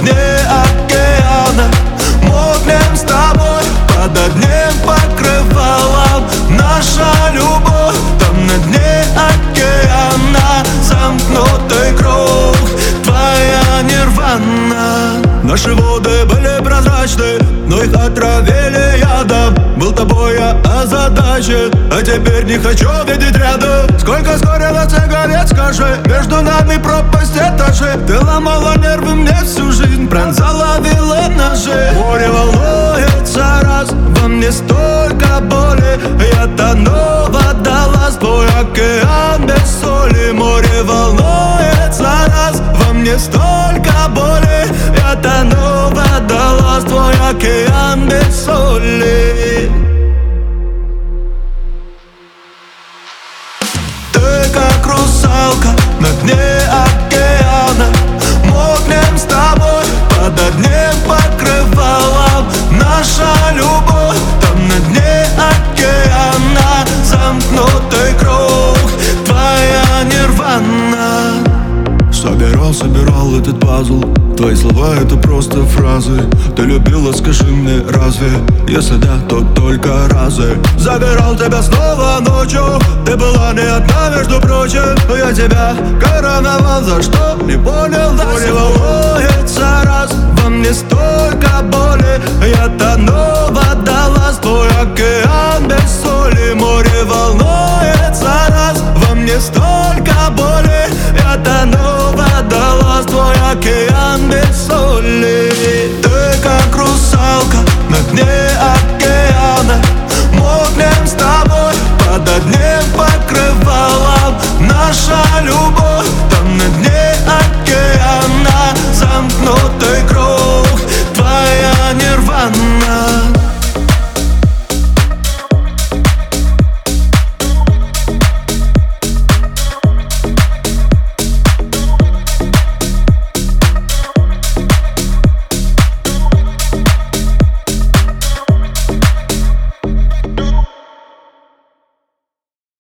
дне океана. Мокнем с тобой под одним покрывалом. Наша любовь там на дне океана. Замкнутый круг, твоя нирвана. Наши воды были прозрачны, но их отравили ядом. Был тобой я озадачен, а теперь не хочу видеть рядом. Сколько сгорело сигарет, скажи, между нами пропасть этажей. Ты ломала нервы мне всю жизнь, пронзала вилы ножи. Море волнуется раз, во мне столько боли. Я тону, водолаз, твой океан без соли. Море волнуется раз, во мне столько боли. Я тону, водолаз, твой океан без соли. Ты как русалка на дне океана. Мокнем с тобой под одним покрывалом. Наша любовь там на дне океана. Замкнутый круг, твоя нирвана. Собирал этот пазл. Твои слова это просто фразы. Ты любила, скажи мне, разве? Если да, то только разы. Забирал тебя снова ночью. Ты была не одна, между прочим. Я тебя короновал, за что? Не понял, да. Море волнуется раз, во мне столько боли. Я тону, водолаз, твой океан без соли. Море волнуется раз, во мне столько боли. Я тону, водолаз, твой океан без соли. Ты как русалка на дне